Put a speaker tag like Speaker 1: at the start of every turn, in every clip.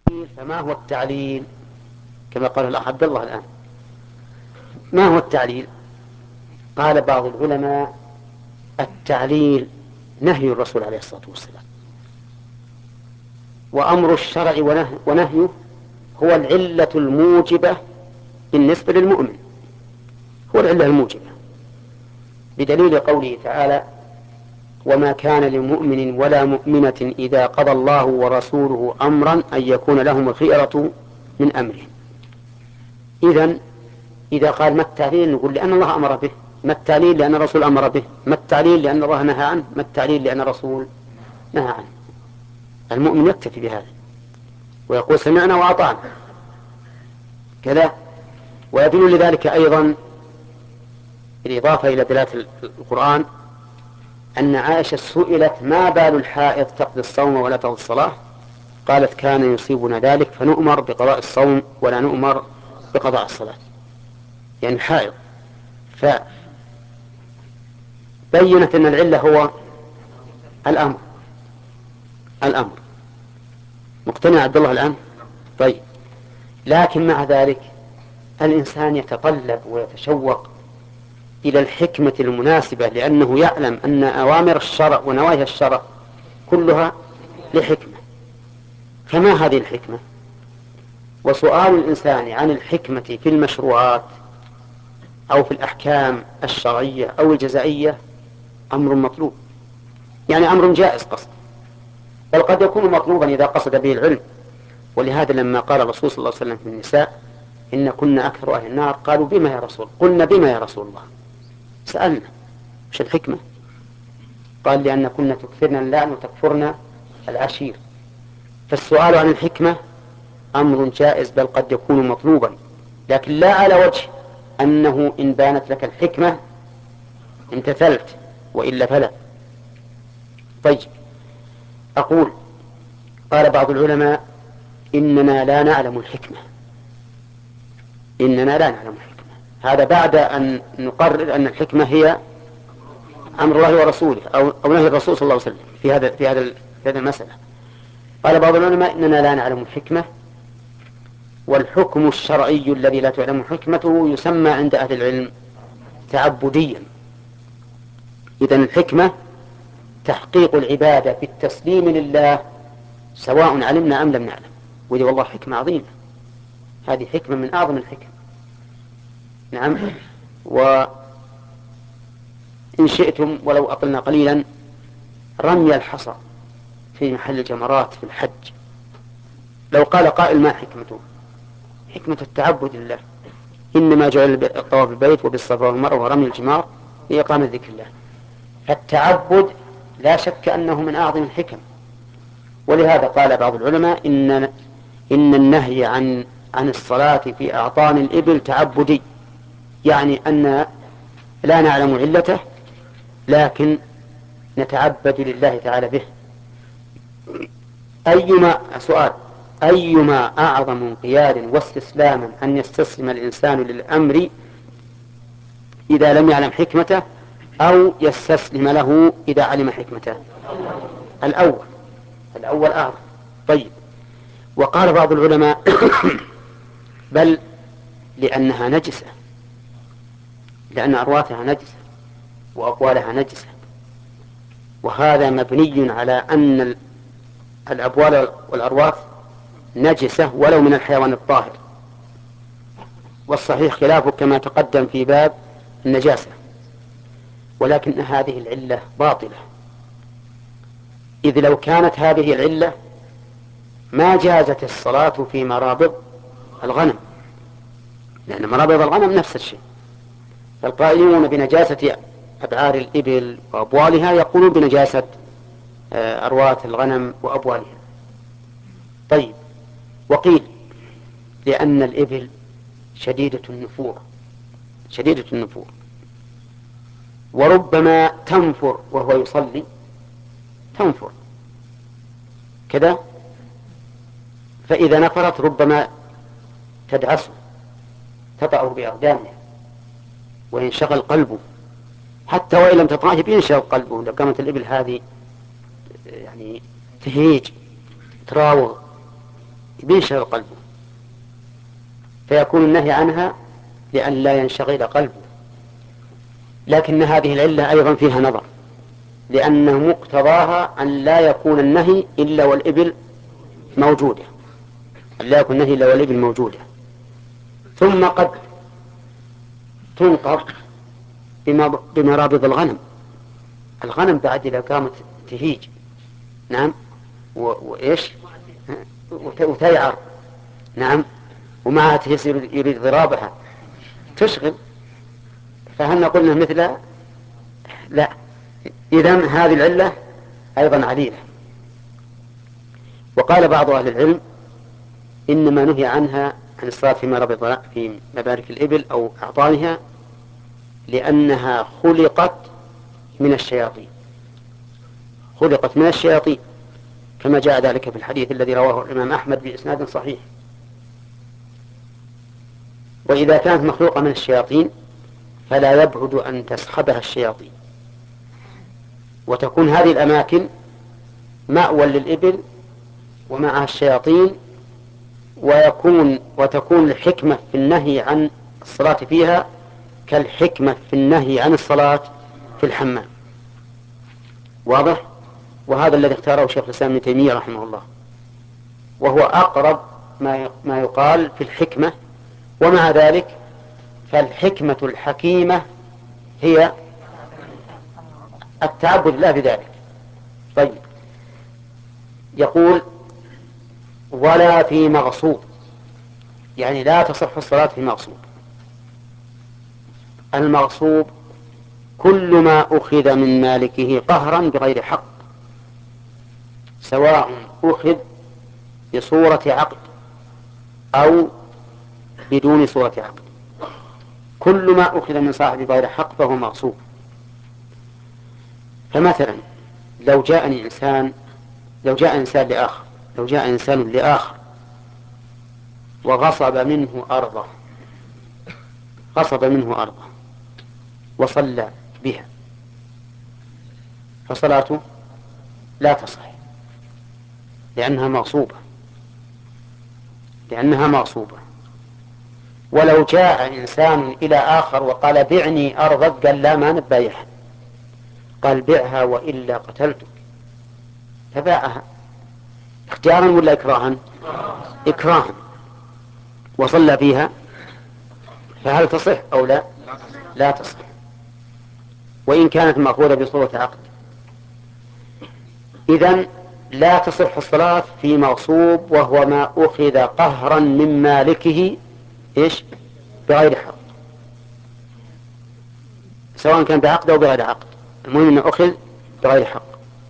Speaker 1: فما هو التعليل؟ كما قال الأخ عبد الله الآن، ما هو التعليل؟ قال بعض العلماء: التعليل نهي الرسول عليه الصلاة والسلام، وأمر الشرع ونهيه هو العلة الموجبة بالنسبة للمؤمن، هو العلة الموجبة، بدليل قوله تعالى: وما كان لمؤمن ولا مؤمنة إذا قضى الله ورسوله أمرا أن يكون لهم الخيرة من أمرهم. إذن إذا قال ما التعليل؟ نقول لأن الله أمر به. ما التعليل؟ لأن الرسول أمر به. ما التعليل؟ لأن الله نهى عنه. ما التعليل؟ لأن الرسول نهى عنه. المؤمن يكتفي بهذا ويقول سمعنا وأطعنا كذا. ويدل لذلك أيضا بالإضافة إلى دلالة القرآن أن عائشة سئلت: ما بال الحائض تقضي الصوم ولا تقضي الصلاة؟ قالت: كان يصيبنا ذلك فنؤمر بقضاء الصوم ولا نؤمر بقضاء الصلاة، يعني الحائض. فبينت أن العلة هو الأمر. مقتنع عبد الله الآن؟ طيب، لكن مع ذلك الإنسان يتطلب ويتشوق إلى الحكمة المناسبة، لأنه يعلم أن أوامر الشرع ونواهي الشرع كلها لحكمة. فما هذه الحكمة؟ وسؤال الإنسان عن الحكمة في المشروعات أو في الأحكام الشرعية أو الجزائية أمر مطلوب، يعني أمر جائز قصد، بل قد يكون مطلوبا إذا قصد به العلم. ولهذا لما قال الرسول صلى الله عليه وسلم في النساء: إن كنا أكثر أهل النار، قالوا: بما يا رسول؟ قلنا: بما يا رسول الله؟ سألنا: وش الحكمة؟ قال: لأن كنا تكثرن اللعن وتكفرن العشير. فالسؤال عن الحكمة أمر جائز، بل قد يكون مطلوبا، لكن لا على وجه أنه إن بانت لك الحكمة امتثلت، وإلا فلا. طيب، أقول: قال بعض العلماء: إننا لا نعلم الحكمة. إننا لا نعلم الحكمة، هذا بعد أن نقرر أن الحكمة هي أمر الله ورسوله أو نهي الرسول صلى الله عليه وسلم في هذه المسألة. قال بعض العلماء: إننا لا نعلم الحكمة، والحكم الشرعي الذي لا تعلم حكمته يسمى عند أهل العلم تعبديا. إذن الحكمة تحقيق العبادة بالتسليم لله، سواء علمنا أم لم نعلم. ودي والله حكمة عظيمة، هذه حكمة من أعظم الحكم. نعم. وإن شئتم ولو أطلنا قليلا: رمي الحصى في محل الجمرات في الحج، لو قال قائل: ما حكمته؟ حكمة التعبد لله، إنما جعل الطواف بالبيت وبالصفا والمروة ورمي الجمار لإقامة ذكر الله. فالتعبد لا شك أنه من أعظم الحكم. ولهذا قال بعض العلماء: إن النهي عن الصلاة في أعطان الإبل تعبدي، يعني أن لا نعلم علته لكن نتعبد لله تعالى به. أيما أعظم انقياد واستسلاما أن يستسلم الإنسان للأمر إذا لم يعلم حكمته، أو يستسلم له إذا علم حكمته؟ الأول أعظم. طيب، وقال بعض العلماء: بل لأنها نجسة، لأن أرواثها نجسة وأبوالها نجسة، وهذا مبني على أن الأبوال والأرواث نجسة ولو من الحيوان الطاهر، والصحيح خلافه كما تقدم في باب النجاسة. ولكن هذه العلة باطلة، إذ لو كانت هذه العلة ما جازت الصلاة في مرابض الغنم، لأن مرابض الغنم نفس الشيء. فالقائلون بنجاسة أبعار الإبل وأبوالها يقولون بنجاسة أرواث الغنم وأبوالها. طيب، وقيل لأن الإبل شديدة النفور، وربما تنفر وهو يصلي، تنفر كذا، فإذا نفرت ربما تدعسه، تطأه بأقدامها وينشغل قلبه، حتى وإن لم تطأه بينشغل قلبه. لو كانت الإبل هذه يعني تهيج تراوغ بينشغل قلبه، فيكون النهي عنها لأن لا ينشغل قلبه. لكن هذه العلة أيضا فيها نظر، لأن مقتضاها أن لا يكون النهي إلا والإبل موجودة، أن لا يكون النهي إلا والإبل موجودة. ثم قد تنقض بمرابض الغنم بعد إذا قامت تهيج، نعم، وإيش وتيعر، نعم، ومعها تهيس يريد ضرابها تشغل، فهل نقول مثلها؟ لا. إذن هذه العلة أيضا عليلة. وقال بعض أهل العلم إنما نهي عنها عن الصلاة في مبارك الإبل أو أعطانها لأنها خلقت من الشياطين، خلقت من الشياطين كما جاء ذلك في الحديث الذي رواه الإمام أحمد بإسناد صحيح. وإذا كانت مخلوقة من الشياطين فلا يبعد أن تسحبها الشياطين، وتكون هذه الأماكن مأوى للإبل ومعها الشياطين، وتكون الحكمة في النهي عن الصلاة فيها كالحكمة في النهي عن الصلاة في الحمام. واضح؟ وهذا الذي اختاره شيخ الإسلام ابن تيمية رحمه الله، وهو أقرب ما يقال في الحكمة. ومع ذلك فالحكمة الحكيمة هي التعبد لا بذلك. طيب، يقول ولا في مغصوب، يعني لا تصح الصلاة في مغصوب. المغصوب كل ما أخذ من مالكه قهرا بغير حق، سواء أخذ بصورة عقد أو بدون صورة عقد، كل ما أخذ من صاحب بغير حق فهو مغصوب. فمثلا لو جاء إنسان لآخر وغصب منه أرضه وصلى بها، فصلاته لا تصح لأنها مغصوبة. ولو جاء إنسان إلى آخر وقال بعني أرضك، قال لا، ما نبايعها، قال بعها وإلا قتلتك، فباعها اختيارا ولا إكراها؟ إكراها، وصلى فيها، فهل تصح أو لا؟ لا تصح، وإن كانت مأخوذة بصورة عقد. إذن لا تصح الصلاة في مغصوب وهو ما أخذ قهرا من مالكه بغير حق، سواء كان بعقد أو بغير عقد، المهم أنه أخذ بغير حق.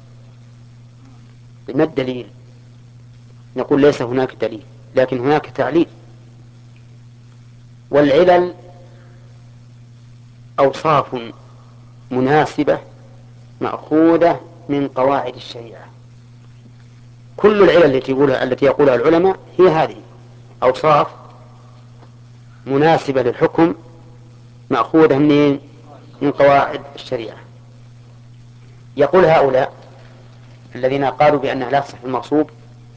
Speaker 1: ما الدليل؟ نقول ليس هناك دليل، لكن هناك تعليل. والعلل أوصاف مناسبة مأخوذة من قواعد الشريعة. كل العلل التي يقولها العلماء هي هذه أوصاف مناسبة للحكم مأخوذة من قواعد الشريعة. يقول هؤلاء الذين قالوا بأنها لا تصح المغصوب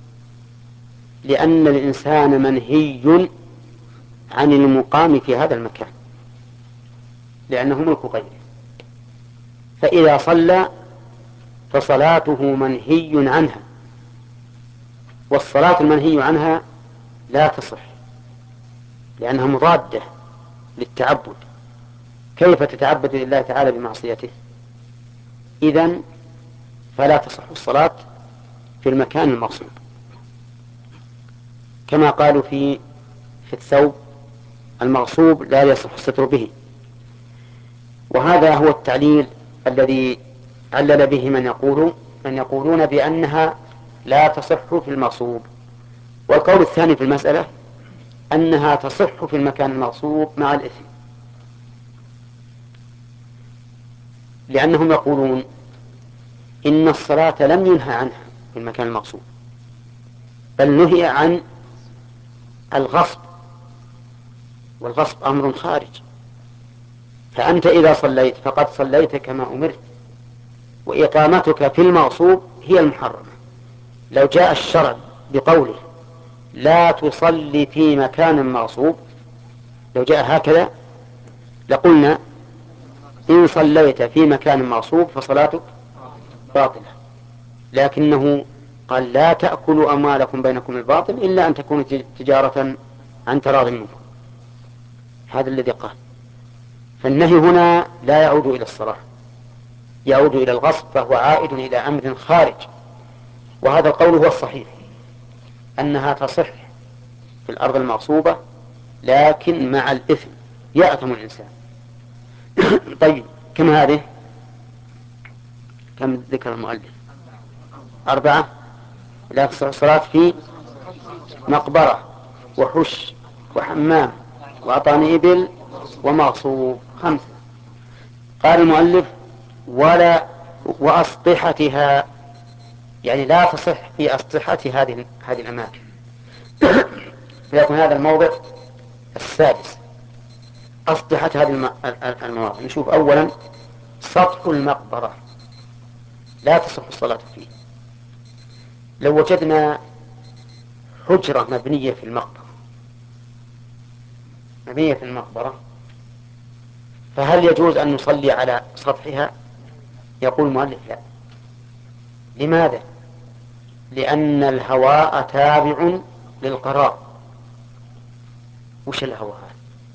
Speaker 1: لأن الإنسان منهي عن المقام في هذا المكان لأنه ملك غيره، فإذا صلى فصلاته منهي عنها، والصلاة المنهي عنها لا تصح لأنها مضادة للتعبد. كيف تتعبد لله تعالى بمعصيته؟ إذن فلا تصح الصلاة في المكان المغصوب، كما قالوا في الثوب المغصوب لا يصح الستر به. وهذا هو التعليل الذي علل به من يقولون بأنها لا تصح في المغصوب. والقول الثاني في المسألة أنها تصح في المكان المغصوب مع الإثم، لأنهم يقولون إن الصلاة لم ينهى عنها في المكان المغصوب، بل نهي عن الغصب، والغصب أمر خارج، فأنت إذا صليت فقد صليت كما أمرت، وإقامتك في المغصوب هي المحرمة. لو جاء الشرع بقوله لا تصلي في مكان مغصوب، لو جاء هكذا لقلنا إن صليت في مكان مغصوب فصلاتك باطلة، لكنه قال لا تأكلوا أموالكم بينكم الباطل إلا أن تكون تجارة عن تراض منكم، هذا الذي قال. فالنهي هنا لا يعود إلى الصلاة، يعود إلى الغصب، فهو عائد إلى أمر خارج. وهذا القول هو الصحيح، أنها تصح في الأرض المغصوبة، لكن مع الإثم يأثم الإنسان. طيب كم هذه؟ كم ذكر المؤلف؟ 4. لا تصح الصلاة في مقبرة وحش وحمام وأطان إبل ومغصوب. 5. قال المؤلف ولا وأسطحتها، يعني لا تصح في أسطحة هذه الأماكن. فيكون هذا الموضع السادس، أسطحة هذه المواضع. نشوف أولا سطح المقبرة لا تصح الصلاة فيه. لو وجدنا حجرة مبنية في المقبرة، فهل يجوز أن نصلي على سطحها؟ يقول المؤلف لا. لماذا؟ لأن الهواء تابع للقرار. وش الهواء هذا؟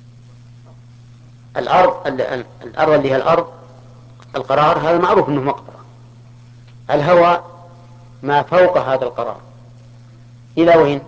Speaker 1: الأرض اللي هي الأرض، القرار هذا معروف أنه مقبرة. الهواء ما فوق هذا القرار إلى وين؟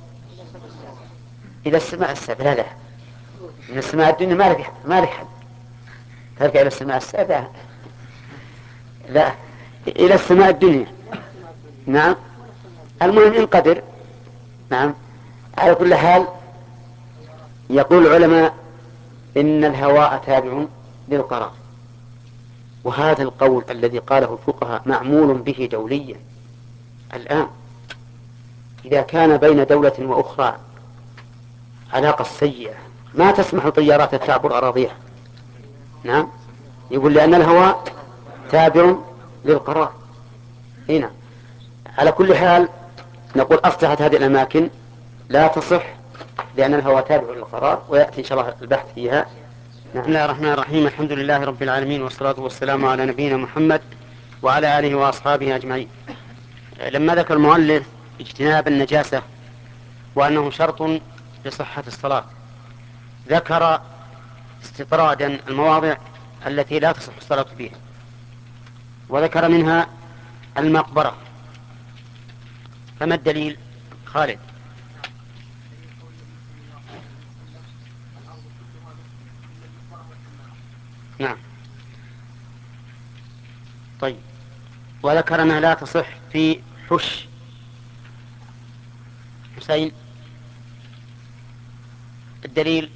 Speaker 1: إلى السماء السابعة. لا، من السماء الدنيا ما لك حد، ترجع إلى السماء السابعة. لا، إلى السماء الدنيا. نعم، المهم إن قدر. نعم، على كل حال يقول العلماء إن الهواء تابع للقرار، وهذا القول الذي قاله الفقهاء معمول به دوليا الآن. إذا كان بين دولة وأخرى علاقة سيئة ما تسمح الطيارات تعبر أراضيها. نعم، يقول لأن الهواء تابع للقرار. هنا على كل حال نقول أصلحت هذه الأماكن لا تصح لأن الهواء تابع للقرار، ويأتي إن شاء الله البحث فيها. بسم الله الرحمن الرحيم، الحمد لله رب العالمين، والصلاة والسلام على نبينا محمد وعلى آله وأصحابه أجمعين. لما ذكر المؤلف اجتناب النجاسة وأنه شرط لصحة الصلاة، ذكر استطرادا المواضع التي لا تصح الصلاة فيها، وذكر منها المقبرة. فما الدليل خالد؟ نعم، طيب. وذكر أنها لا تصح في حش. حسين، الدليل؟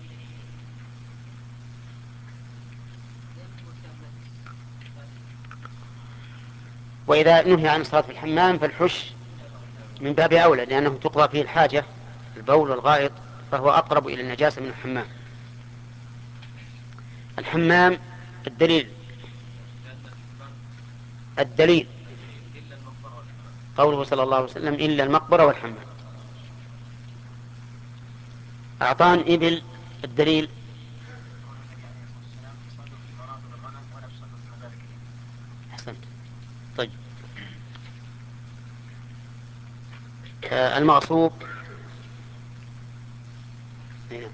Speaker 1: وإذا نهي عن الصلاة في الحمام فالحش من باب أولى، لأنه تقضى فيه الحاجة، البول والغائط، فهو أقرب إلى النجاسة من الحمام. الحمام، الدليل؟ الدليل قوله صلى الله عليه وسلم إلا المقبرة والحمام. أعطان إبل، الدليل؟ أحسنت. طيب، المغصوب. هنا.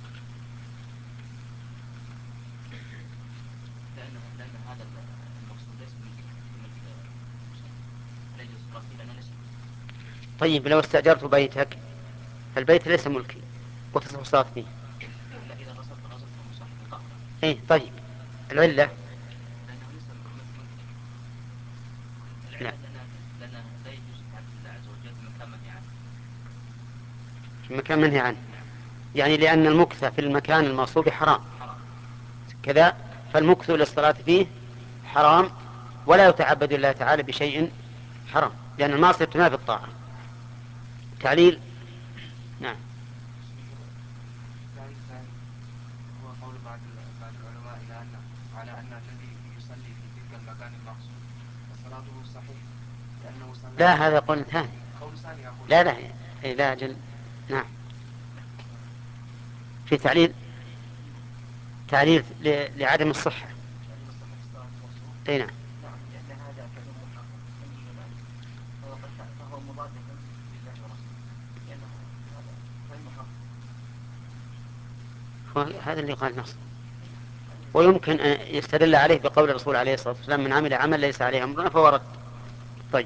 Speaker 2: لأن هذا المقصود ليس ملك لا يجوز الصلاة فيه لأنه ليس ملك.
Speaker 1: طيب لو استأجرت بيتك فالبيت ليس ملكي وتصح الصلاة فيه.
Speaker 2: إلا إذا غصبته من صاحبه قهرا.
Speaker 1: إيه طيب، العلة؟
Speaker 2: لأنه ليس ملكا.
Speaker 1: لا،
Speaker 2: العلة لأن لا يجوز تعبد الله عز وجل في مكان منهي عنه.
Speaker 1: في مكان منهي عنه، يعني لأن المكث في المكان المغصوب حرام
Speaker 2: حرام.
Speaker 1: كذا، فالمكث للصلاة فيه حرام، ولا يتعبد الله تعالى بشيء حرام، لأن المعصية تنافي الطاعة. تعليل؟ نعم.
Speaker 3: الثاني الثاني هو قول بعض العلماء على أن الذي يصلي في تلك المكان المقصود فصلاته صحيحة لأنه صلى
Speaker 1: لا،
Speaker 3: على
Speaker 1: هذا قول ثاني.
Speaker 3: قول ثاني أقول.
Speaker 1: لا لا، إيه لا أجل. نعم. في تعليل لعدم الصحة. أي نعم.
Speaker 2: نعم، لأن هذا كلام محرم منهي عنه، فهو مضاد لله ورسوله، لأنه هذا كلام محرم.
Speaker 1: هذا اللي قال نص. ويمكن أن يستدل عليه بقول الرسول عليه الصلاة والسلام: من عمل عمل ليس عليه أمرنا فهو رد. طيب،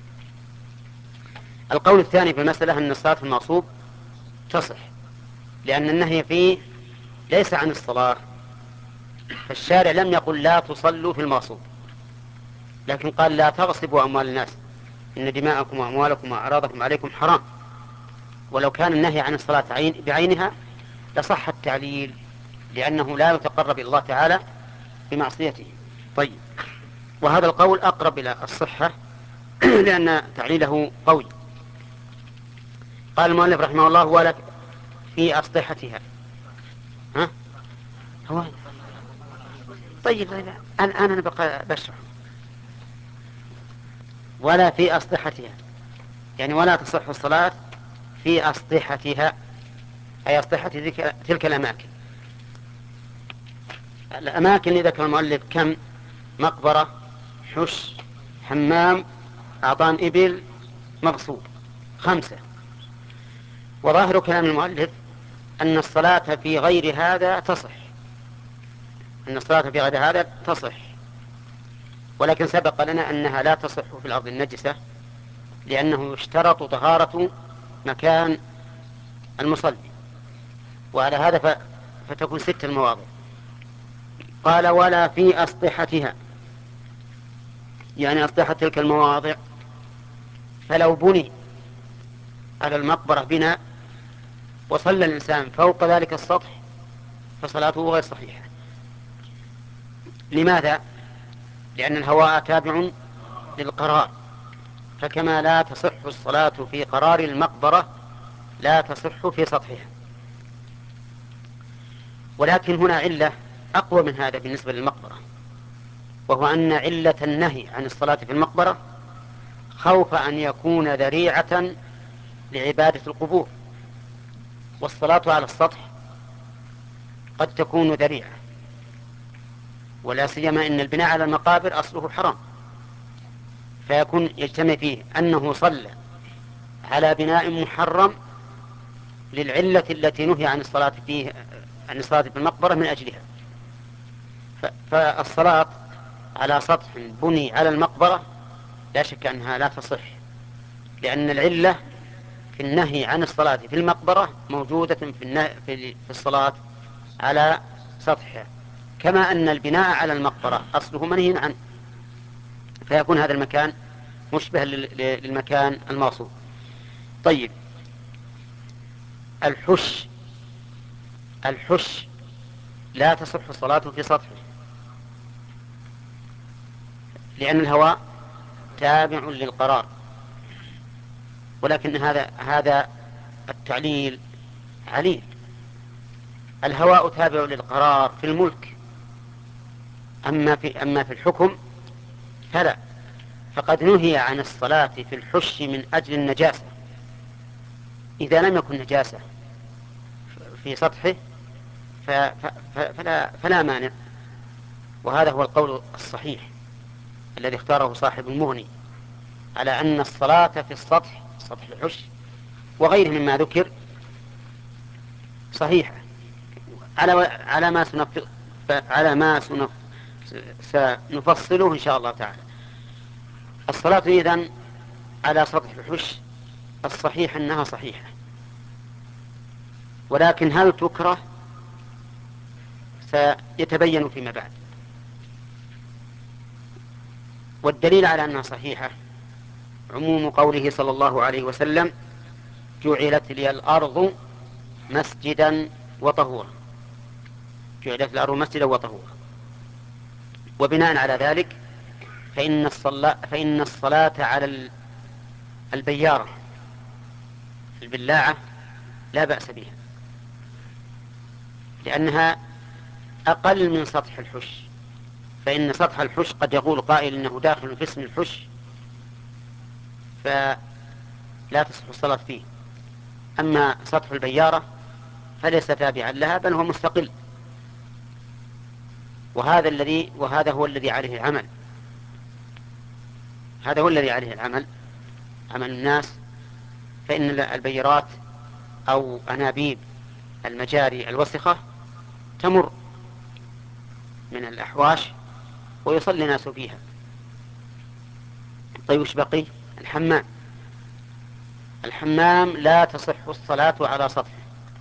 Speaker 1: القول الثاني في المسألة أن الصلاة في المغصوب تصح، لأن النهي فيه ليس عن الصلاة، فالشارع لم يقل لا تصلوا في المغصوب، لكن قال لا تغصبوا أموال الناس، إن دماءكم وأموالكم وأعراضكم عليكم حرام. ولو كان النهي عن الصلاة بعينها لصح التعليل، لأنه لا يتقرب إلى الله تعالى بمعصيته. طيب، وهذا القول أقرب إلى الصحة لأن تعليله قوي. قال المؤلف رحمه الله: ولا في أسطحتها. ها؟ هو طيب الآن أنا بقى بشرح. ولا في أسطحتها، يعني ولا تصح الصلاة في أسطحتها، أي أسطحة تلك الأماكن. الأماكن اللي ذكر المؤلف كم؟ مقبرة، حش، حمام، أعطان إبل، مغصوب، 5. وظاهر كلام المؤلف أن الصلاة في غير هذا تصح، أن الصلاة في غير هذا تصح، ولكن سبق لنا أنها لا تصح في الأرض النجسة، لأنه يشترط طهارة مكان المصلي، وعلى هذا فتكون 6 المواضع. قال: ولا في أسطحتها، يعني أسطحة تلك المواضع، فلو بني على المقبرة بناء وصلى الإنسان فوق ذلك السطح فصلاته غير صحيحة. لماذا؟ لأن الهواء تابع للقرار، فكما لا تصح الصلاة في قرار المقبرة لا تصح في سطحها. ولكن هنا علة أقوى من هذا بالنسبة للمقبرة، وهو أن علة النهي عن الصلاة في المقبرة خوف أن يكون ذريعة لعبادة القبور، والصلاة على السطح قد تكون ذريعة، ولا سيما أن البناء على المقابر أصله حرام، فيكون يجتمع فيه أنه صلى على بناء محرم للعلة التي نهي عن الصلاة فيه، عن الصلاة في المقبرة من أجلها. فالصلاة على سطح بني على المقبرة لا شك أنها لا تصح، لأن العلة في النهي عن الصلاة في المقبرة موجودة في الصلاة على سطحها، كما أن البناء على المقبرة أصله منهي عنه، فيكون هذا المكان مشبه للمكان المغصوب. طيب، الحش لا تصح الصلاة في سطحه، لأن الهواء تابع للقرار، ولكن هذا التعليل عليل. الهواء تابع للقرار في الملك، أما في الحكم فلا، فقد نهي عن الصلاة في الحش من أجل النجاسة، إذا لم يكن نجاسة في سطحه فلا مانع. وهذا هو القول الصحيح الذي اختاره صاحب المغني، على أن الصلاة في السطح، سطح الحش وغيره مما ذكر، صحيحة على ما سنفصله إن شاء الله تعالى. الصلاة إذن على سطح الحش الصحيح أنها صحيحة، ولكن هل تكره سيتبين فيما بعد. والدليل على أنها صحيحة عموم قوله صلى الله عليه وسلم: جعلت لي الأرض مسجدا وطهورا، جعلت الأرض مسجدا وطهورا. وبناء على ذلك فإن الصلاة على البيارة البلاعة لا بأس بها، لأنها أقل من سطح الحش، فإن سطح الحش قد يقول قائل إنه داخل في اسم الحش فلا تصح الصلاة فيه، أما سطح البيارة فليس تابعا لها بل هو مستقل، وهذا هو الذي عليه العمل. هذا هو الذي عليه العمل، عمل الناس. فإن البيارات أو أنابيب المجاري الوسخة تمر من الأحواش ويصلي الناس فيها. طيب وش بقي؟ الحمام لا تصح الصلاة على سطحه.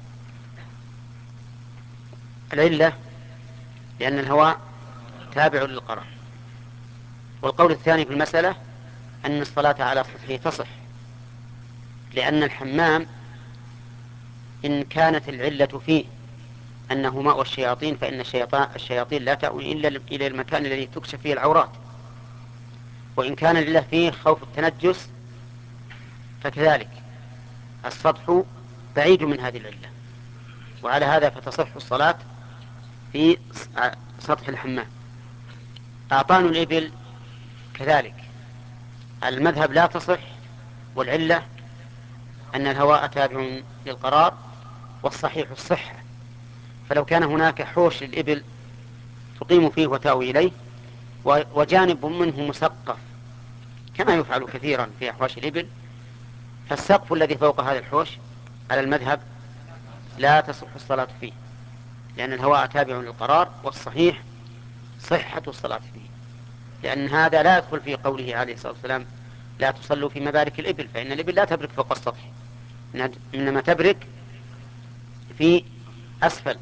Speaker 1: العلة لأن الهواء تابع للقرار. والقول الثاني في المسألة أن الصلاة على سطحه تصح، لأن الحمام إن كانت العلة فيه أنه ماء الشياطين فإن الشياطين لا تأوي إلا إلى المكان الذي تكشف فيه العورات، وإن كان العلة فيه خوف التنجس فكذلك السطح بعيد من هذه العلة، وعلى هذا فتصح الصلاة في سطح الحمام. أعطان الإبل كذلك المذهب لا تصح، والعلة أن الهواء تابع للقرار، والصحيح الصحة. فلو كان هناك حوش للإبل تقيم فيه وتأوي إليه وجانب منه مسقف كما يفعل كثيرا في أحواش الإبل، فالسقف الذي فوق هذا الحوش على المذهب لا تصح الصلاة فيه، لأن الهواء تابع للقرار، والصحيح صحة الصلاة فيه، لأن هذا لا يدخل في قوله عليه الصلاة والسلام لا تصلوا في مبارك الإبل، فإن الإبل لا تبرك فوق السطح، إنما تبرك في أسفل.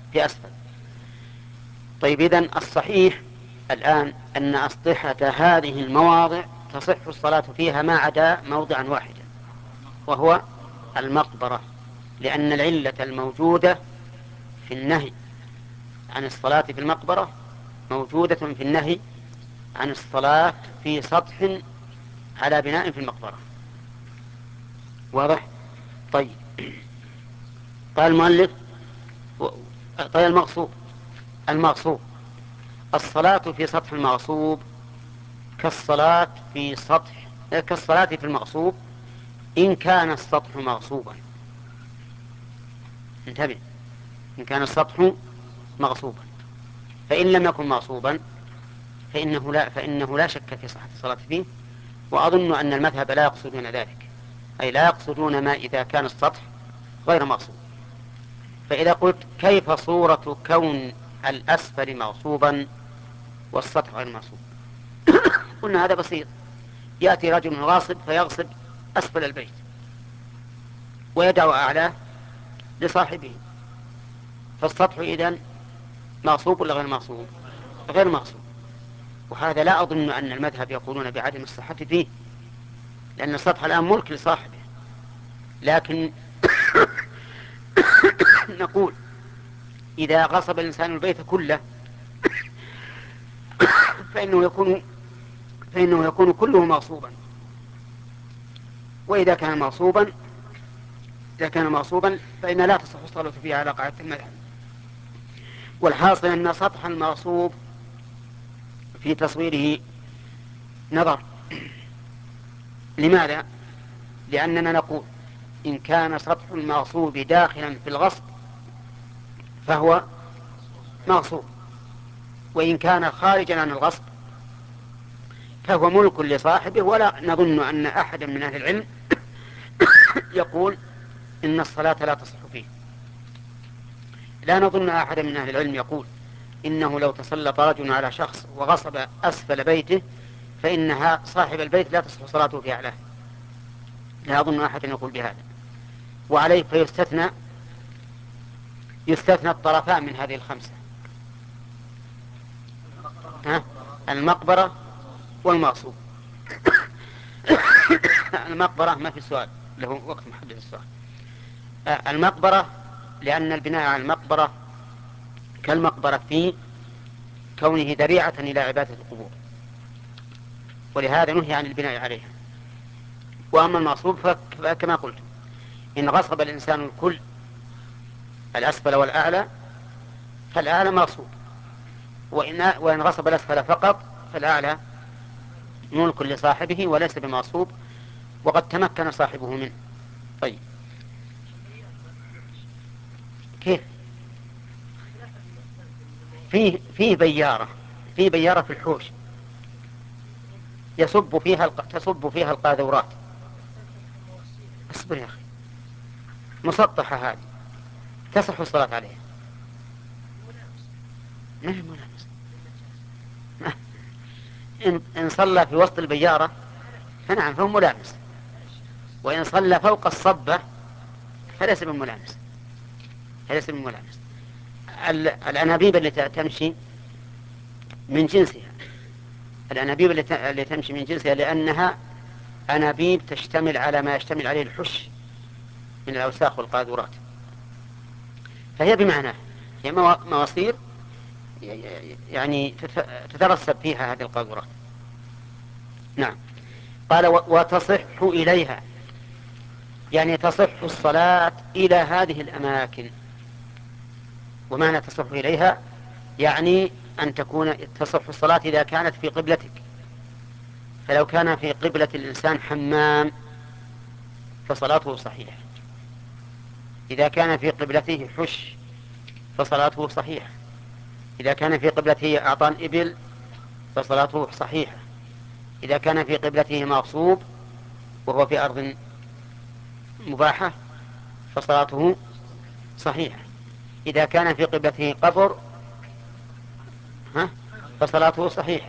Speaker 1: طيب إذن الصحيح الآن أن أسطحة هذه المواضع تصح الصلاة فيها ما عدا موضعا واحدا، وهو المقبرة، لأن العلة الموجودة في النهي عن الصلاة في المقبرة موجودة في النهي عن الصلاة في سطح على بناء في المقبرة. واضح؟ طيب قال المؤلف طيب المغصوب الصلاة في سطح المغصوب كالصلاة في المغصوب إن كان السطح مغصوبا. انتبه، إن كان السطح مغصوبا، فإن لم يكن مغصوبا فإنه لا شك في صحة الصلاة فيه. وأظن أن المذهب لا يقصدون ذلك، أي لا يقصدون ما إذا كان السطح غير مغصوب. فإذا قلت كيف صورة كون الأسفل مغصوبا والسطح غير مغصوب، قلنا هذا بسيط. يأتي رجل غاصب فيغصب أسفل البيت ويدعو أعلاه لصاحبه، فالسطح إذن مغصوب ولا غير مغصوب؟ غير مغصوب. وهذا لا أظن أن المذهب يقولون بعدم الصحة فيه، لأن السطح الآن ملك لصاحبه. لكن نقول إذا غصب الإنسان البيت كله فإنه يكون كله مغصوبا. وإذا كان مغصوبا فإن لا تصح الصلاة فيه على قاعدة المذهب. والحاصل أن سطح المغصوب في تصويره نظر. لماذا؟ لأننا نقول إن كان سطح المغصوب داخلا في الغصب فهو مغصوب، وإن كان خارجا عن الغصب فهو ملك لصاحبه. ولا نظن أن أحدا من أهل العلم يقول إن الصلاة لا تصح فيه. لا نظن أحدا من أهل العلم يقول إنه لو تسلط رجل على شخص وغصب أسفل بيته فإنها صاحب البيت لا تصح صلاته في أعلاه. لا أظن أحدا يقول بهذا. وعليه يستثنى الطرفان من هذه الخمسة، المقبرة والمغصوب. المقبرة ما في سؤال، له وقت محدد السؤال. المقبرة لأن البناء على المقبرة كالمقبرة في كونه ذريعة إلى عبادة القبور، ولهذا نهي عن البناء عليها. وأما المغصوب فكما قلت إن غصب الإنسان الكل الأسفل والأعلى فالأعلى مغصوب، وإن غصب الأسفل فقط فالأعلى ملك لصاحبه وليس بمغصوب، وقد تمكن صاحبه منه. طيب كيف؟ فيه بيارة، في بيارة في الحوش تصب فيها القاذورات. اصبر يا أخي، مسطحة هذه تصح الصلاة عليها. ما هي ملامس. إن صلى في وسط البيارة فنعم فهو ملامس، وإن صلى فوق الصبة فليس بالملامس، ليس بالملامس. الأنابيب التي تمشي من جنسها، الأنابيب التي تمشي من جنسها لأنها أنابيب تشتمل على ما يشتمل عليه الحش من الأوساخ والقاذورات، فهي بمعناه هي مواسير يعني تترسب فيها هذه القاذورات. نعم. قال وتصح إليها، يعني تصح الصلاة إلى هذه الأماكن. ومعنى تصح إليها يعني أن تكون تصح الصلاة إذا كانت في قبلتك. فلو كان في قبلة الإنسان حمام فصلاته صحيحة، إذا كان في قبلته حش فصلاته صحيحة، إذا كان في قبلته أعطان إبل فصلاته صحيحة، إذا كان في قبلته مغصوب وهو في أرض مباحة فصلاته صحيحة، إذا كان في قبلته قبر فصلاته صحيحة.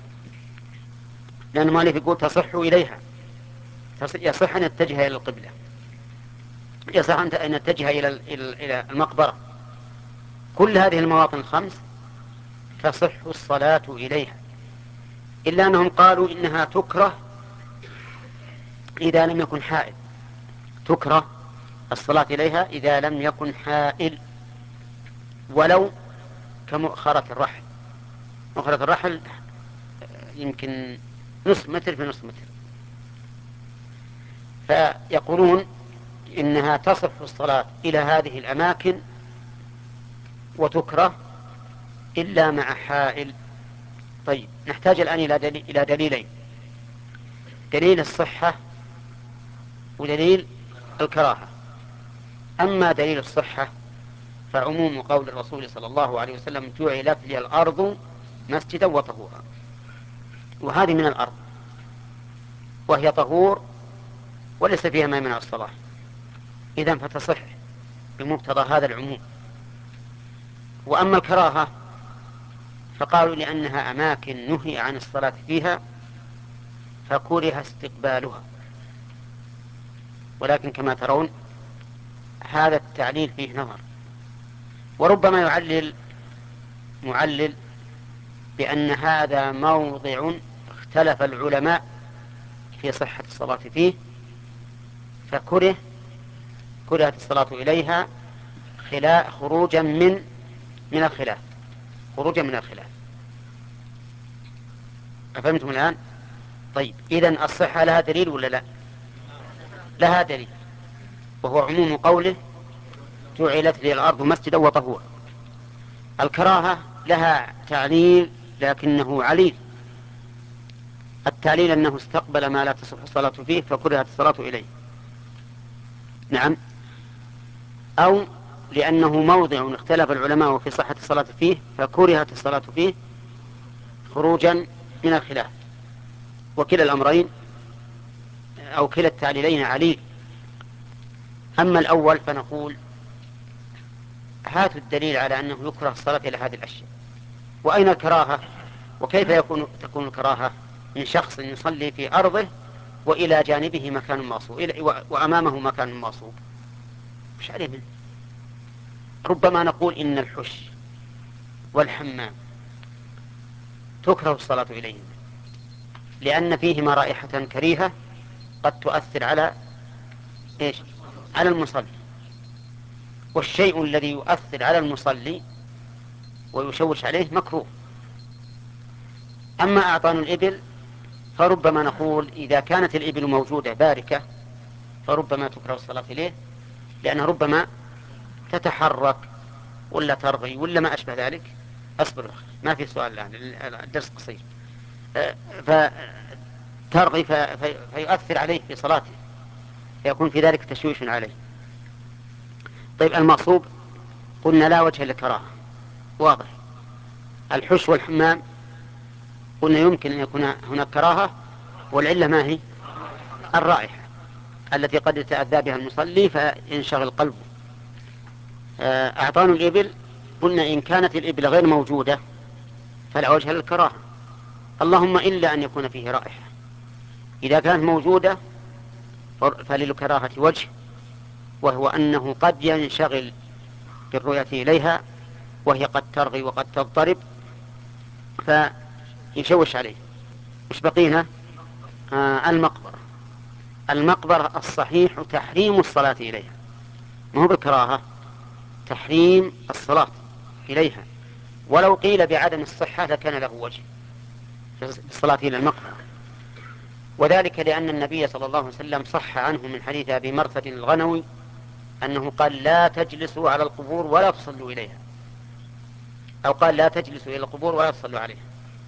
Speaker 1: لأن المؤلف يقول تصح إليها، يصح أن يتجه إلى القبلة، يصح أن يتجه إلى المقبرة. كل هذه المواطن الخمس تصح الصلاة إليها، إلا أنهم قالوا إنها تكره إذا لم يكن حائل، تكره الصلاة إليها إذا لم يكن حائل، ولو كمؤخرة الرحل. مؤخرة الرحل يمكن نصف متر في نصف متر. فيقولون إنها تصح الصلاة إلى هذه الأماكن وتكره إلا مع حائل. طيب نحتاج الآن إلى دليلين، دليل الصحة ودليل الكراهة. أما دليل الصحة فعموم قول الرسول صلى الله عليه وسلم جعلت لي الأرض مسجدا وطهورا، وهذه من الأرض وهي طهور وليس فيها ما يمنع الصلاة، إذن فتصح بمقتضى هذا العموم. وأما الكراهة فقالوا لأنها أماكن نهي عن الصلاة فيها فكره استقبالها، ولكن كما ترون هذا التعليل فيه نظر، وربما يعلل معلل بأن هذا موضع اختلف العلماء في صحة الصلاة فيه كرهت الصلاة إليها خروجا من الخلاف، خروجا من الخلاف. أفهمتم الآن؟ طيب إذن الصحة لها دليل ولا لا؟ لها دليل، وهو عموم قوله جعلت لي الأرض مسجدا وطهورا. الكراهة لها تعليل لكنه عليل، التعليل أنه استقبل ما لا تصح الصلاة فيه فكرهت الصلاة إليه. نعم. أو لأنه موضع اختلف العلماء في صحة الصلاة فيه فكرهت الصلاة فيه خروجا من الخلاف. وكلا الأمرين أو كلا التعليلين عليل. أما الأول فنقول هاتوا الدليل على أنه يكره الصلاة إلى هذه الأشياء. وأين الكراهة؟ وكيف تكون الكراهة من شخص يصلي في أرضه وإلى جانبه مكان مغصوب وأمامه مكان مغصوب؟ مش عليه منه. ربما نقول إن الحش والحمام تكره الصلاة إليهما لأن فيهما رائحة كريهة قد تؤثر على على المصلي، والشيء الذي يؤثر على المصلي ويشوش عليه مكروه. أما أعطان الإبل فربما نقول إذا كانت الإبل موجودة باركة فربما تكره الصلاة إليه، لأنها ربما تتحرك ولا ترغي ولا ما أشبه ذلك. أصبر ما في سؤال الآن، الدرس قصير. فترغي فيؤثر عليه في صلاته، فيكون في ذلك تشويش عليه. طيب المغصوب قلنا لا وجه للكراهة، واضح. الحش والحمام قلنا يمكن أن يكون هناك كراهة، والعلة ما هي؟ الرائحة التي قد يتأذى بها المصلي فينشغل قلبه. أعطان الإبل قلنا إن كانت الإبل غير موجودة فلا وجه للكراهة، اللهم إلا أن يكون فيه رائحة. إذا كانت موجودة فللكراهة وجه، وهو أنه قد ينشغل بالرؤية إليها وهي قد ترغي وقد تضطرب فيشوش عليه. مش بقينا؟ المقبرة. المقبرة الصحيح تحريم الصلاة إليها، ما هو بالكراهة، تحريم الصلاة إليها. ولو قيل بعدم الصحة لكان له وجه في الصلاة إلى المقبرة، وذلك لأن النبي صلى الله عليه وسلم صح عنه من حديث أبي مرثد الغنوي أنه قال لا تجلسوا على القبور ولا تصلوا إليها، أو قال لا تجلسوا إلى القبور ولا تصلوا عليها.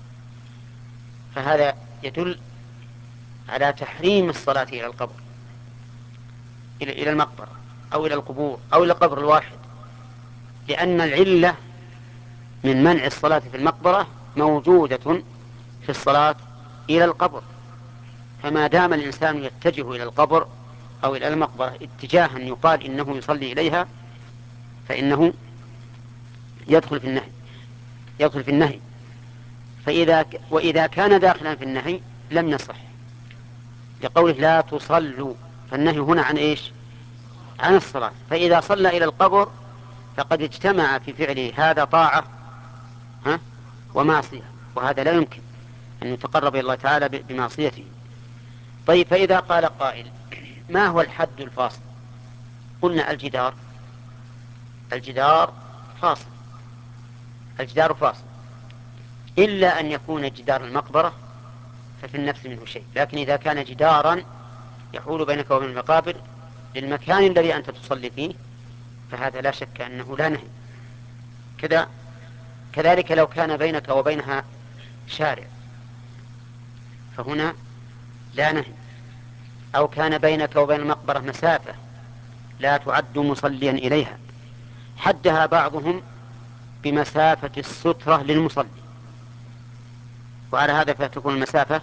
Speaker 1: فهذا يدل على تحريم الصلاة إلى القبر، إلى المقبرة أو إلى القبور أو إلى القبر الواحد، لأن العلة من منع الصلاة في المقبرة موجودة في الصلاة إلى القبر. فما دام الإنسان يتجه إلى القبر أو إلى المقبرة اتجاها يقال إنه يصلي إليها فإنه يدخل في النهي. وإذا كان داخلا في النهي لم يصح، لقوله لا تصلوا، فالنهي هنا عن إيش؟ عن الصلاة. فإذا صلى إلى القبر فقد اجتمع في فعله هذا طاعة ومعصية، وهذا لا يمكن أن يتقرب إلى الله تعالى بمعصيته. طيب، فإذا قال قائل ما هو الحد الفاصل؟ قلنا الجدار فاصل، الجدار فاصل، إلا أن يكون جدار المقبرة ففي النفس منه شيء. لكن إذا كان جدارا يحول بينك وبين المقابر للمكان الذي أنت تصلي فيه فهذا لا شك أنه لا نهي. كذلك لو كان بينك وبينها شارع فهنا لا نهي، أو كان بينك وبين المقبرة مسافة لا تعد مصليا إليها، حدها بعضهم بمسافة السترة للمصلي، وعلى هذا فتكون المسافة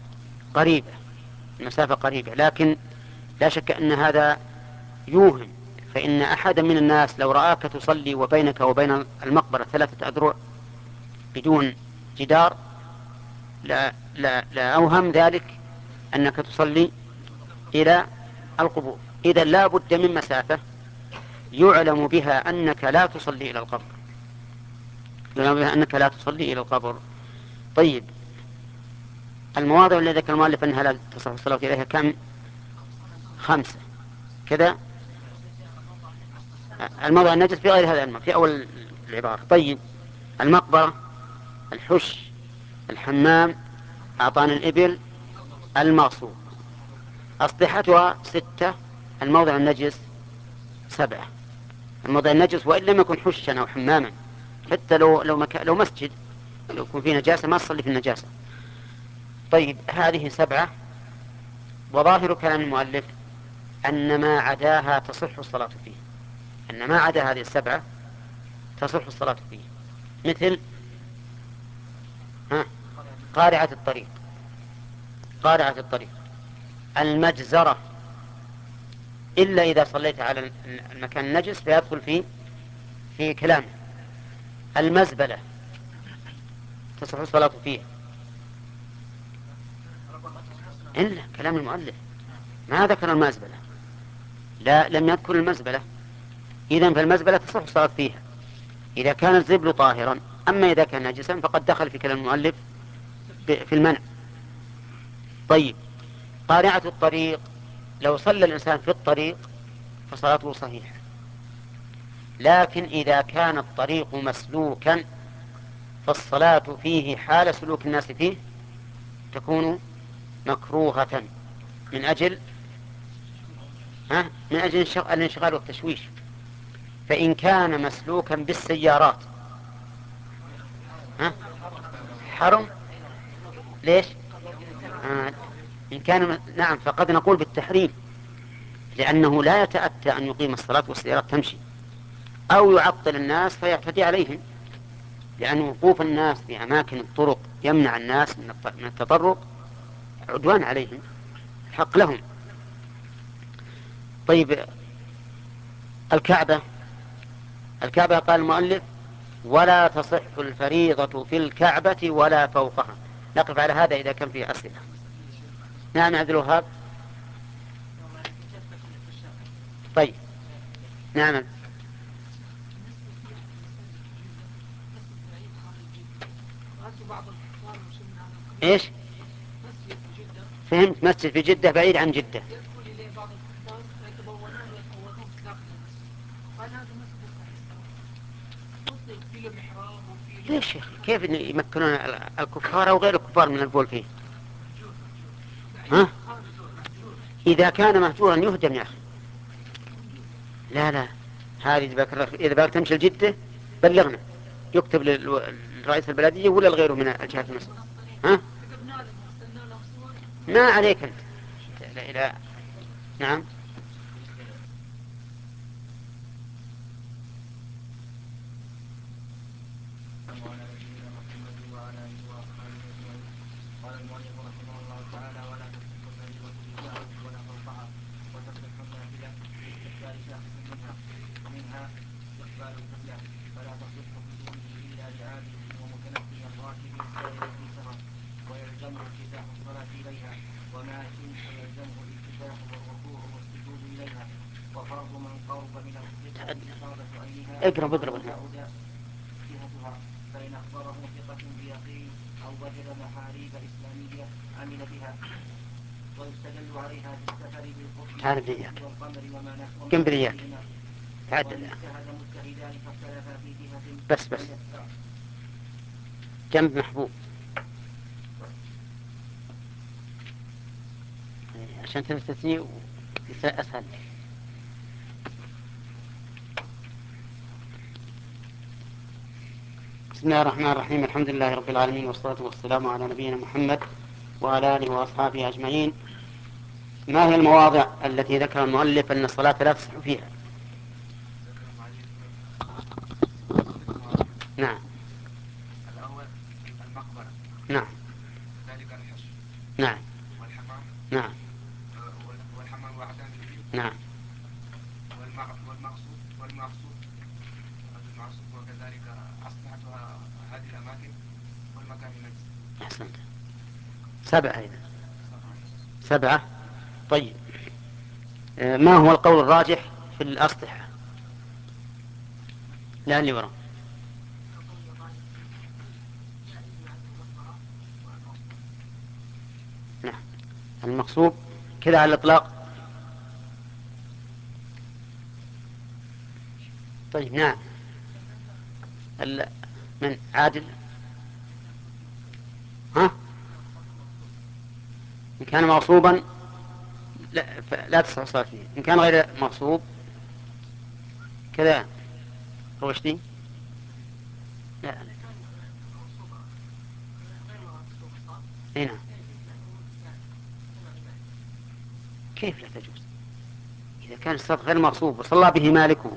Speaker 1: قريبة. لكن لا شك أن هذا يوهم، فإن أحدا من الناس لو رآك تصلي وبينك وبين المقبرة 3 أذرع بدون جدار لا أوهم ذلك أنك تصلي إلى القبور. إذا لا بد من مسافة يعلم بها أنك لا تصلي إلى القبر. طيب، المواضع التي ذكر المؤلف أنها لا تصح الصلاة إليها كم؟ 5 كذا. الموضع النجس في غير هذا الموضع في أول العبارة. طيب، المقبرة، الحش، الحمام، أعطان الإبل، المغصوب. أصلحتها 6، الموضع النجس 7. الموضع النجس وإن لم يكن حشا أو حماما، حتى لو مسجد لو يكون فيه نجاسة ما تصلي في النجاسة. طيب، هذه 7، وظاهر كلام المؤلف أن ما عداها تصح الصلاة فيه، أن ما عدا هذه 7 تصح الصلاة فيه، مثل قارعة الطريق، المجزرة إلا إذا صليت على المكان النجس فيدخل في كلامه، المزبلة تصح الصلاة فيه إلا كلام المؤلف ما ذكر المزبلة، لم يذكر المزبلة. إذن فالمزبلة تصح الصلاة فيها إذا كان الزبل طاهرا، أما إذا كان نجسا فقد دخل في كلام المؤلف في المنع. طيب، قارعة الطريق، لو صلى الإنسان في الطريق فصلاته صحيحة، لكن إذا كان الطريق مسلوكا فالصلاة فيه حال سلوك الناس فيه تكون مكروهة من أجل الانشغال والتشويش. فإن كان مسلوكا بالسيارات حرم. ليش؟ إن كان نعم فقد نقول بالتحريم، لأنه لا يتأتى أن يقيم الصلاة والسيارات تمشي. أو يعطل الناس فيعتدي عليهم، لأن وقوف الناس في أماكن الطرق يمنع الناس من التطرق عدوان عليهم، حق لهم. طيب الكعبة قال المؤلف ولا تصح الفريضة في الكعبة ولا فوقها. نقف على هذا إذا كان فيه أسئلة. نعم عبد الوهاب. طيب نعم. ايش؟ فهمت، مسجد في جدة بعيد عن جدة.
Speaker 4: يدخل إليه بعض الكفار فيتبولون ويتقوتون في داخل المسجد، قال هذا مسجد يصح الصلاة، في له محراب وفي له.
Speaker 1: ليش يا أخي؟ كيف يمكنون الكفار أو غير الكفار من البول فيه؟ ها؟ إذا كان مهجورا يهدم يا أخي. لا هذه إذا باك تمشي لجدة بلغنا، يكتب لرئيس البلدية ولا لغيره من الجهات المسؤولة. ها؟ ما عليك أنت. لا. نعم.
Speaker 3: قال المؤلف رحمه الله تعالى ولا تصح الفريضة بالكعبة ولا فوقها، وتصح النافلة باستقبال شاخص منها استقبال القبلة، فلا تصح بدونه إلا لعابد ومتنفل راكب سائر في سفر، ويلزمه افتتاح الصلاة إليها وماش فيلزمه الافتتاح والركوع والسجود إليها، وفرض من قرب من القبلة إصابة عينها
Speaker 1: اقرب
Speaker 3: تعود جهتها، فإن أخبره ثقة بيقين أو وجد محاريب إسلامية عمل بها، ويستدل عليها في السفر بالقرب والقمر وما نحو
Speaker 1: كم بريال تعدد.
Speaker 3: واجتهد مجتهدان فاختلفا في جهة
Speaker 1: بس جنب محبوب عشان تنفتي أسهل. بسم الله الرحمن الرحيم. الحمد لله رب العالمين، والصلاة والسلام على نبينا محمد وعلى آله وأصحابه أجمعين. ما هي المواضع التي ذكر المؤلف أن الصلاة لا تصح فيها؟ نعم.
Speaker 3: الأول المقبرة.
Speaker 1: نعم.
Speaker 3: كذلك الحش.
Speaker 1: نعم.
Speaker 3: والحمام.
Speaker 1: نعم.
Speaker 3: والحمام وعدان الإبل.
Speaker 1: نعم.
Speaker 3: والمعصوب وكذلك أصلحتها هذه الأماكن والمكان النجس.
Speaker 1: أحسنت. 7 أيضا. 7. طيب ما هو القول الراجح في الأسطحة؟ لا اللي وراء. نعم. المقصود كذا على الإطلاق. طيب نعم. من عادل. ها؟ إن كان مغصوبا لا تصح الصلاة فيه. إن كان غير مغصوب كذا روشتي. لا. هنا كيف لا تجوز؟ إذا كان الصلاة غير مغصوب وصلى به مالكه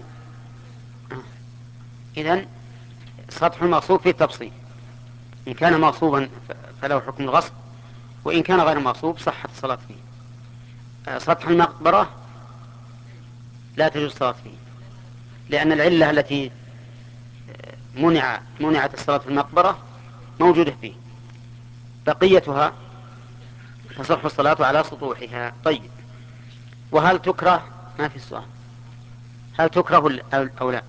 Speaker 1: إذن سطح المغصوب فيه تفصيل. إن كان مغصوبا فله حكم الغصب، وإن كان غير مغصوب صحت الصلاة فيه. سطح المقبرة لا تجوز الصلاة فيه، لأن العلة التي منعت الصلاة في المقبرة موجودة فيه، بقيتها تصح الصلاة على سطوحها. طيب وهل تكره؟ ما في السؤال. هل تكره أو لا؟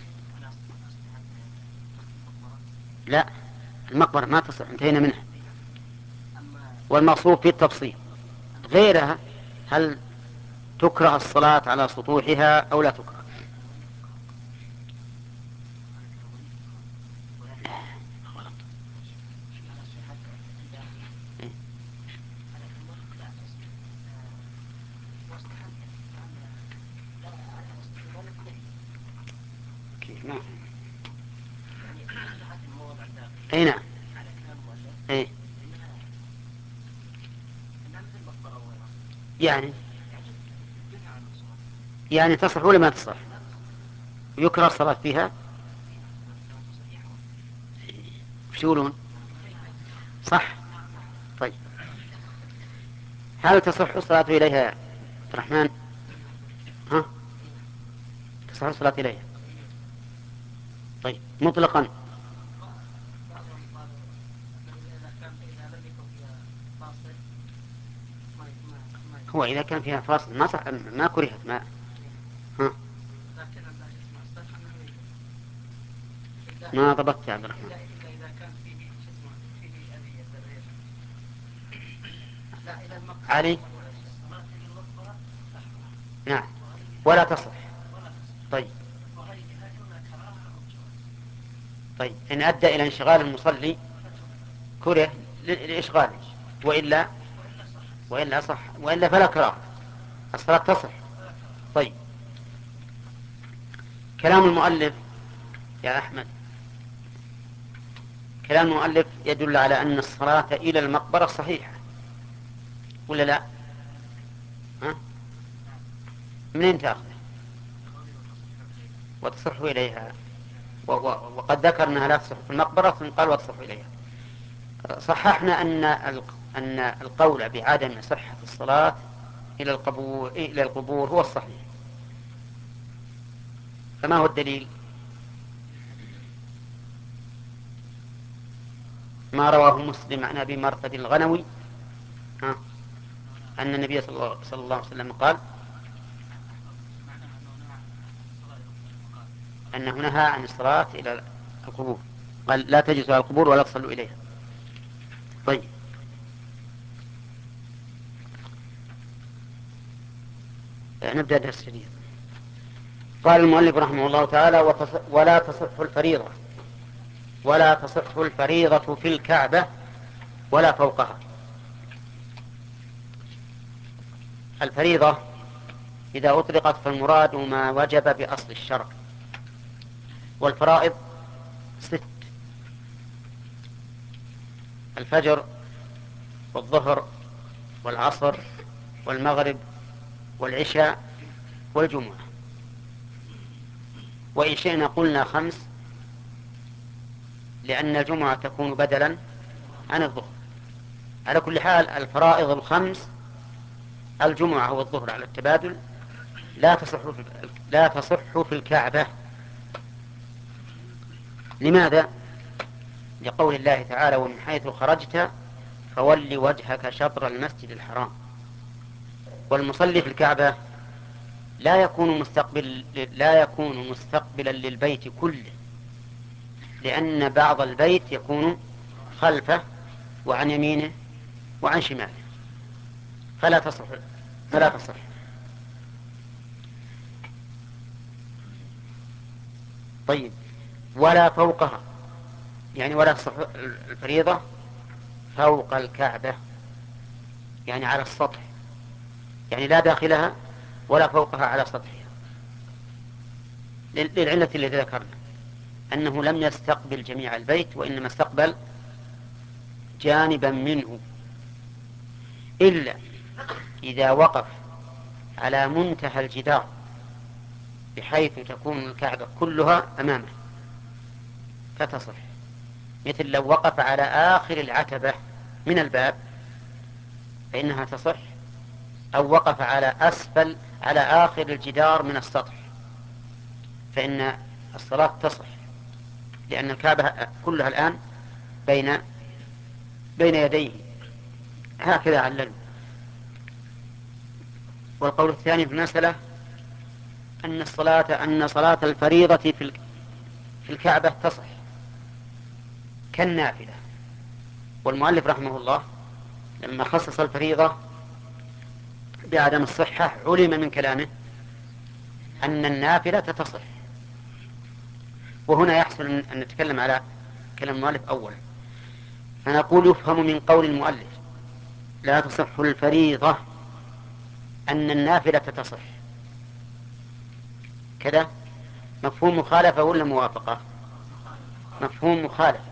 Speaker 1: لا، المقبرة ما تصح، انتهينا منها. والمقصود في التفصيل غيرها، هل تكره الصلاة على سطوحها أو لا تكره؟ نعم. اي نعم. اي يعني تصح ولا ما تصح؟ ويكره الصلاة فيها. وش يقولون؟ صح. طيب هل تصح الصلاة إليها يا عبد الرحمن؟ ها؟ تصح الصلاة إليها؟ طيب مطلقا.
Speaker 3: بعضهم قالوا إذا لم يكن فيها فاصل ما
Speaker 1: هو إذا كان فيها فاصل ما صح، ما كرهت ما. ها؟
Speaker 3: لكن استثنى انه يجوز
Speaker 1: ما ضبطت يا عبد الرحمن.
Speaker 3: الا اذا كان فيه فيه اذيه ذريه. لا اذا المقصود
Speaker 1: علي.
Speaker 3: الصلاه الى المقبره تحرم.
Speaker 1: نعم ولا تصح. طيب.
Speaker 3: وغيرها اما كراهه او جواز.
Speaker 1: طيب إن أدى إلى انشغال المصلي كره لإشغاله، وإلا صح، وإلا فلا كراهة، الصلاة تصح. طيب كلام المؤلف يا أحمد، كلام المؤلف يدل على أن الصلاة إلى المقبرة صحيحة ولا لا؟ ها؟ منين تأخذ؟ وتصح إليها، وقد ذكرنا لا تصح في المقبرة ثم قال وتصح إليها. صححنا أن القول بعدم صحة الصلاة إلى القبور هو الصحيح. فما هو الدليل؟ ما رواه مسلم عن أبي مرثد الغنوي أن النبي صلى الله عليه وسلم قال أنه نهى عن الصلاة إلى القبور، قال لا تجلسوا على القبور ولا تصلوا إليها. طيب نبدأ درس جديد. قال المؤلف رحمه الله تعالى ولا تصح الفريضة في الكعبة ولا فوقها. الفريضة إذا أطلقت فالمراد ما وجب بأصل الشرع، والفرائض 6: الفجر والظهر والعصر والمغرب والعشاء والجمعة. وإن شئنا قلنا 5 لأن الجمعة تكون بدلا عن الظهر. على كل حال الفرائض 5: الجمعة والظهر على التبادل لا تصح في الكعبة. لماذا؟ لقول الله تعالى ومن حيث خرجت فول وجهك شطر المسجد الحرام. والمصلي في الكعبة لا يكون مستقبلا للبيت كله، لأن بعض البيت يكون خلفه وعن يمينه وعن شماله، فلا تصح. طيب ولا فوقها، يعني ولا تصح الفريضة فوق الكعبة، يعني على السطح، يعني لا داخلها ولا فوقها على سطحها، للعلة التي ذكرنا أنه لم يستقبل جميع البيت وإنما استقبل جانبا منه، إلا إذا وقف على منتهى الجدار بحيث تكون الكعبة كلها أمامه فتصح، مثل لو وقف على آخر العتبة من الباب فإنها تصح، أو وقف على آخر الجدار من السطح فإن الصلاة تصح، لأن الكعبة كلها الآن بين يديه، هكذا عللوا. والقول الثاني في المسألة أن صلاة الفريضة في الكعبة تصح كالنافلة. والمؤلف رحمه الله لما خصص الفريضة بعدم الصحة علم من كلامه أن النافلة تصح. وهنا يحصل أن نتكلم على كلام المؤلف أولا، فنقول يفهم من قول المؤلف لا تصح الفريضة أن النافلة تصح، كذا مفهوم مخالفة ولا موافقة؟ مفهوم مخالفة،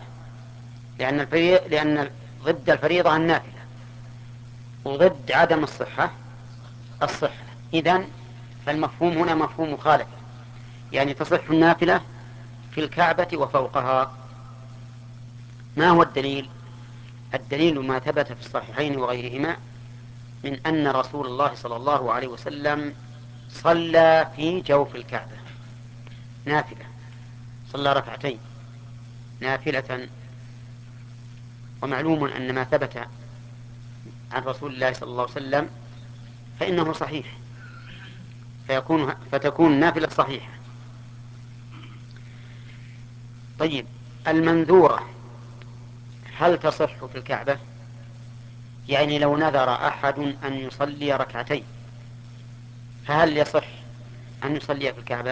Speaker 1: لأن ضد الفريضة النافلة، وضد عدم الصحة الصحة. إذن فالمفهوم هنا مفهوم مخالفة، يعني تصح النافلة في الكعبة وفوقها. ما هو الدليل؟ الدليل ما ثبت في الصحيحين وغيرهما من أن رسول الله صلى الله عليه وسلم صلى في جوف الكعبة نافلة، صلى ركعتين نافلة. ومعلوم أن ما ثبت عن رسول الله صلى الله عليه وسلم فإنه صحيح، فتكون نافلة صحيحة. طيب، المنذورة هل تصح في الكعبة؟ يعني لو نذر أحد أن يصلي ركعتين فهل يصح أن يصلي في الكعبة؟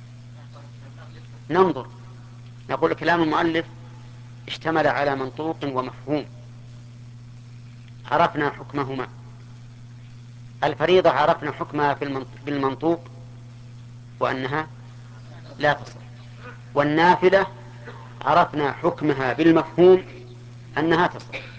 Speaker 1: ننظر، نقول كلام المؤلف اشتمل على منطوق ومفهوم، عرفنا حكمهما. الفريضة عرفنا حكمها بالمنطوق وأنها لا تصح، والنافلة عرفنا حكمها بالمفهوم أنها تصح.